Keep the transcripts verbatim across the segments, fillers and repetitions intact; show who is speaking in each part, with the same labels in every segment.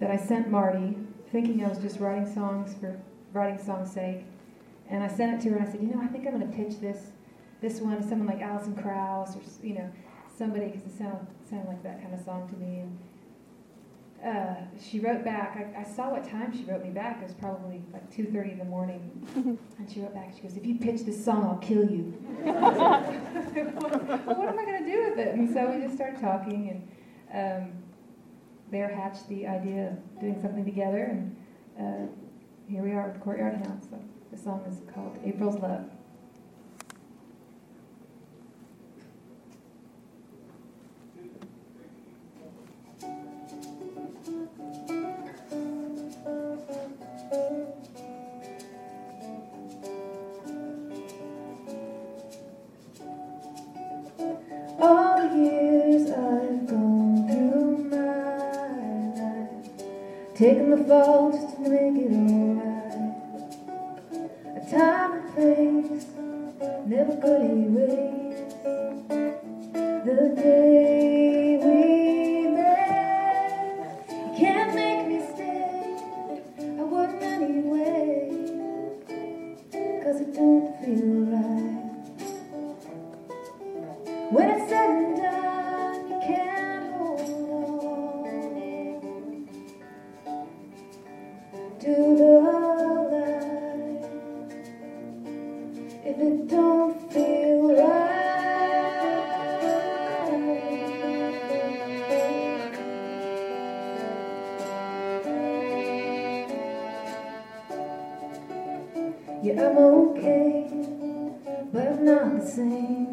Speaker 1: that I sent Marty, thinking I was just writing songs for writing songs' sake. And I sent it to her, and I said, you know, I think I'm going to pitch this this one to someone like Alison Krauss, or, you know, somebody, because it sounded, sounded like that kind of song to me. And uh, she wrote back. I, I saw what time she wrote me back. It was probably like two thirty in the morning. And she wrote back, she goes, if you pitch this song, I'll kill you. what, what am I going to do with it? And so we just started talking, and um, there hatched the idea of doing something together, and uh, here we are with Courtyard Hound. So the song is called April's Love. All the years I've gone through my life, taking the fall just to make it alright. A time and place never could erase the day we met. You can't make me stay, I wouldn't anyway, 'cause it don't feel right. When it's said and done, you can't hold on to the light if it don't feel right. Yeah, I'm okay, but I'm not the same.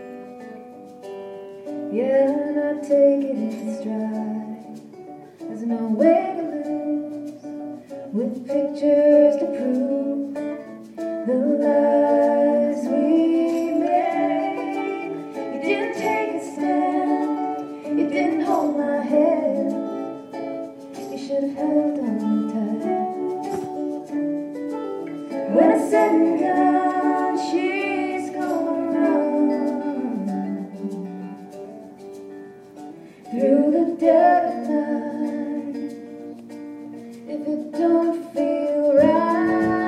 Speaker 1: Yeah, and I take it in stride. There's no way to lose, with pictures to prove the lies we made. You didn't take a stand, you didn't hold my hand. You should have held on tight. When it's said and done, she's gonna run through the dead of night if it don't feel right.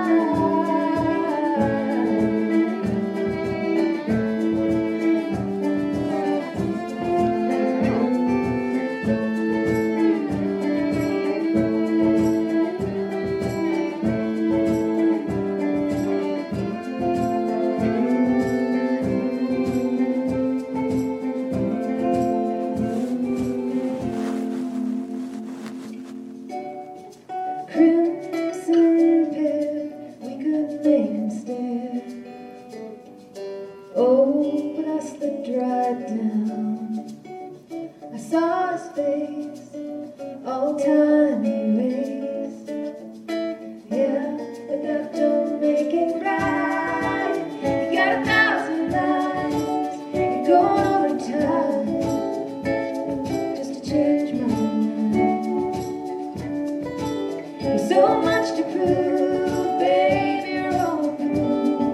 Speaker 1: Crimson pear, we could make him stare. Oh, when I slipped right down, I saw his face, all time erased. Yeah, but that don't make it right. You got a thousand lives, you're going over time just to change my mind. There's so much to prove, baby, you're all through.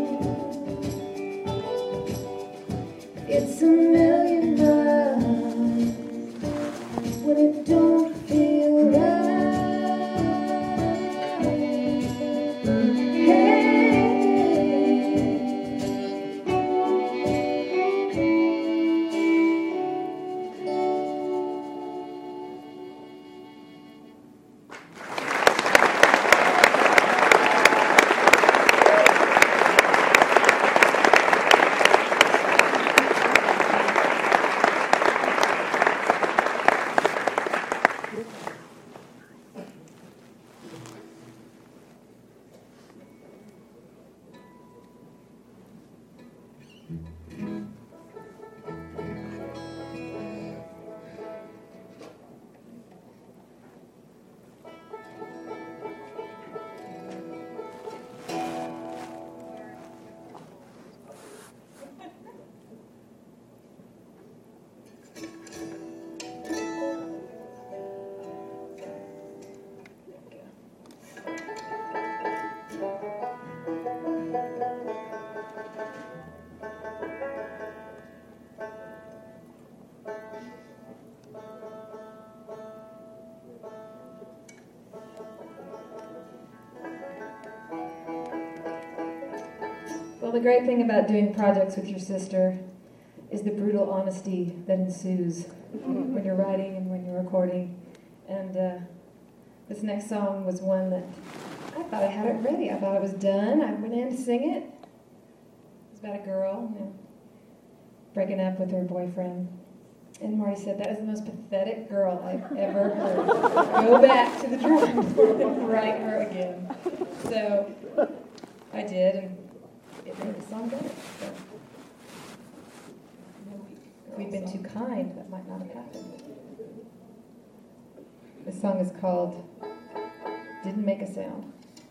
Speaker 1: It's a million miles when it don't feel right. Hey. the great thing about doing projects with your sister is the brutal honesty that ensues when you're writing and when you're recording. And uh, this next song was one that I thought I had it ready. I thought it was done. I went in to sing it. It's about a girl, you know, breaking up with her boyfriend. And Marty said, that is the most pathetic girl I've ever heard. Go back to the drawing board and write her again. So I did, and it made the song better. So if we'd been too kind, that might not have happened. This song is called Didn't Make a Sound.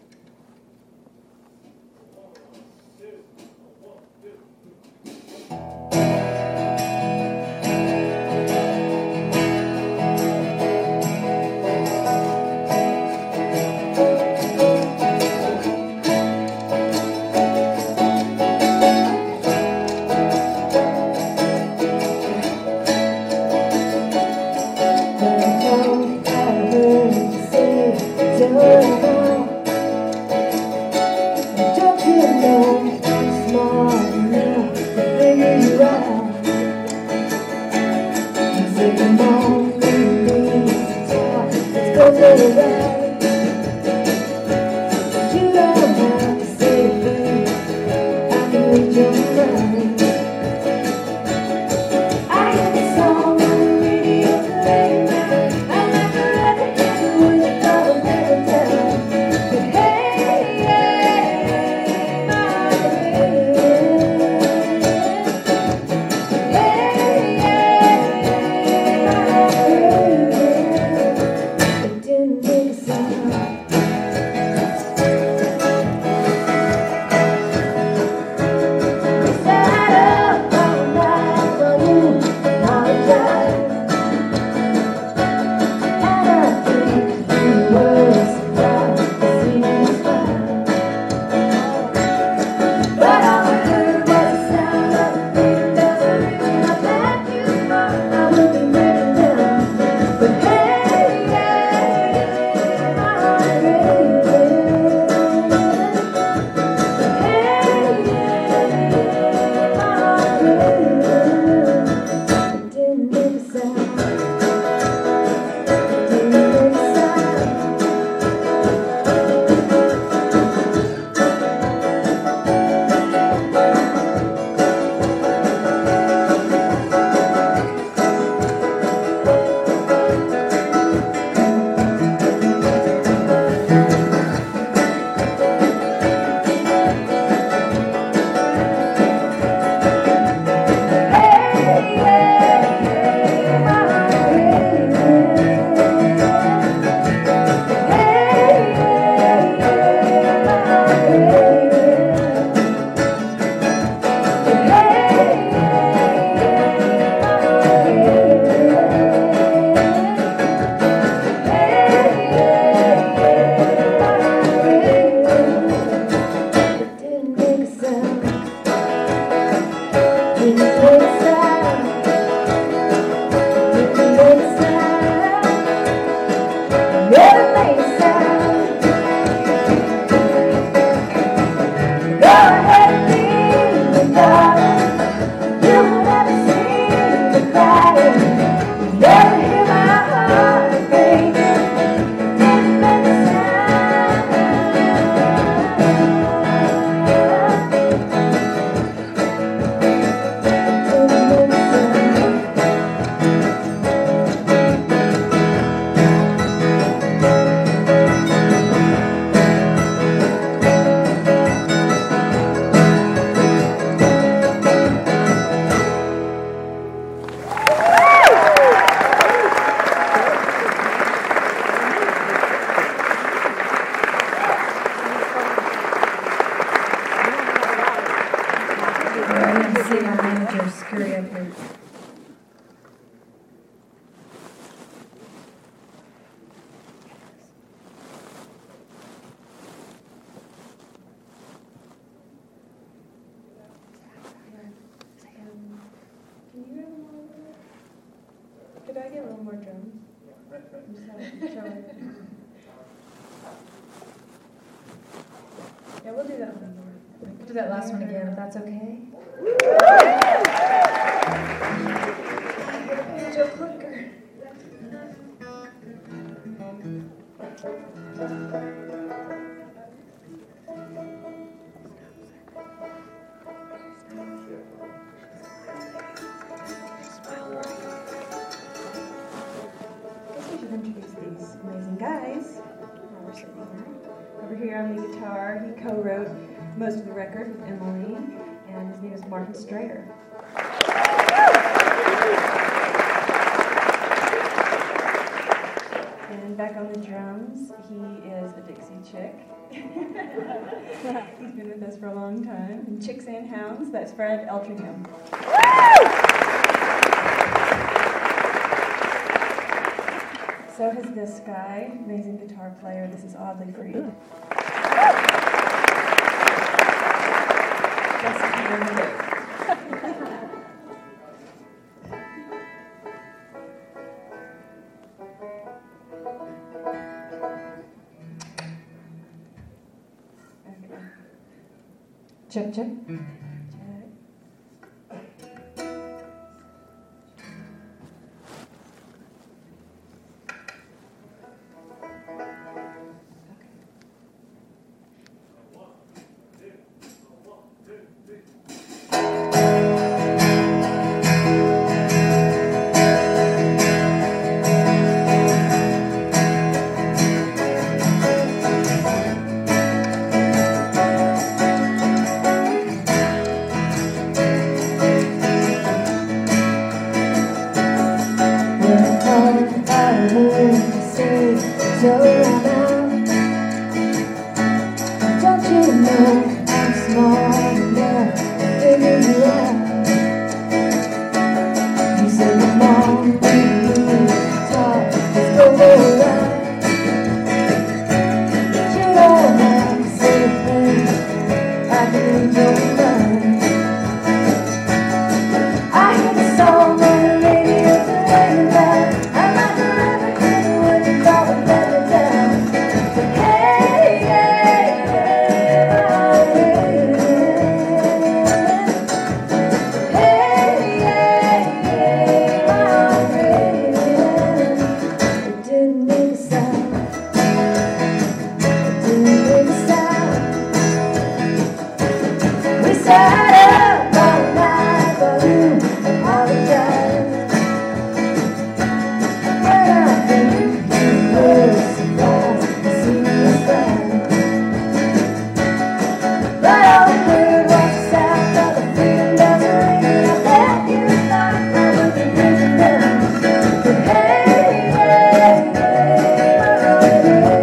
Speaker 2: Could I get a little more drums? I'm sorry, sorry. Yeah, we'll do that one more.
Speaker 1: do that last one again, if that's okay. Joe Clunker.
Speaker 2: Introduce these amazing guys. While we're sitting here. Over here on the guitar, he co-wrote most of the record with Emily, and his name is Martin Strayer. And back on the drums, he is a Dixie chick. He's been with us for a long time. And Chicks and Hounds, that's Fred Eltringham. So has this guy, amazing guitar player. This is Audley Freed.
Speaker 1: Check, check.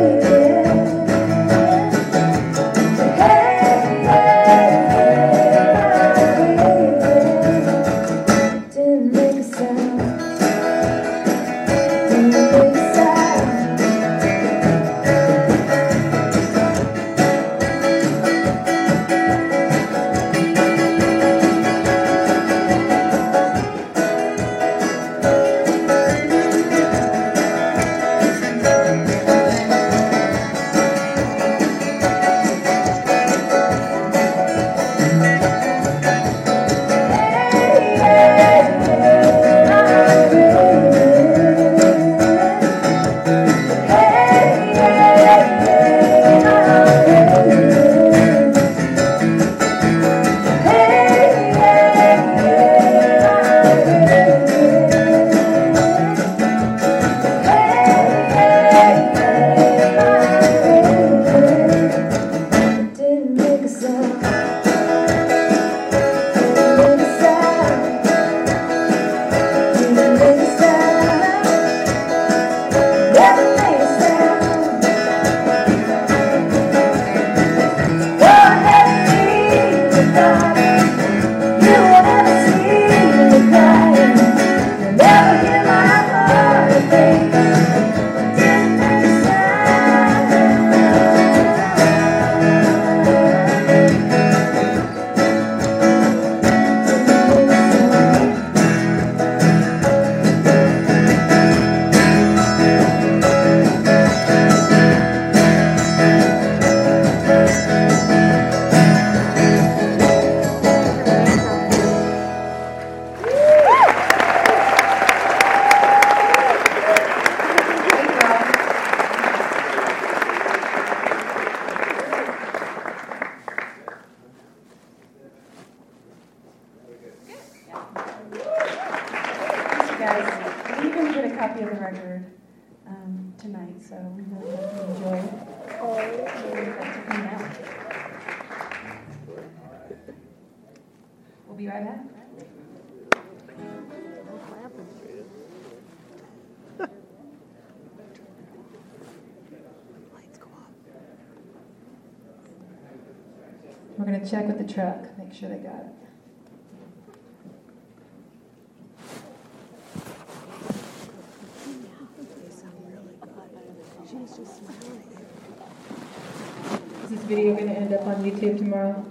Speaker 3: Hey,
Speaker 1: iPad? We're going to check with the truck, make sure they got it. Is this video going to end up on YouTube tomorrow?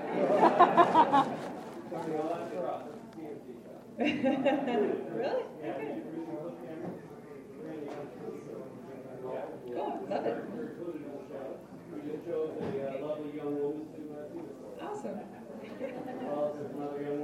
Speaker 2: Really? Okay. Cool, love it. Awesome.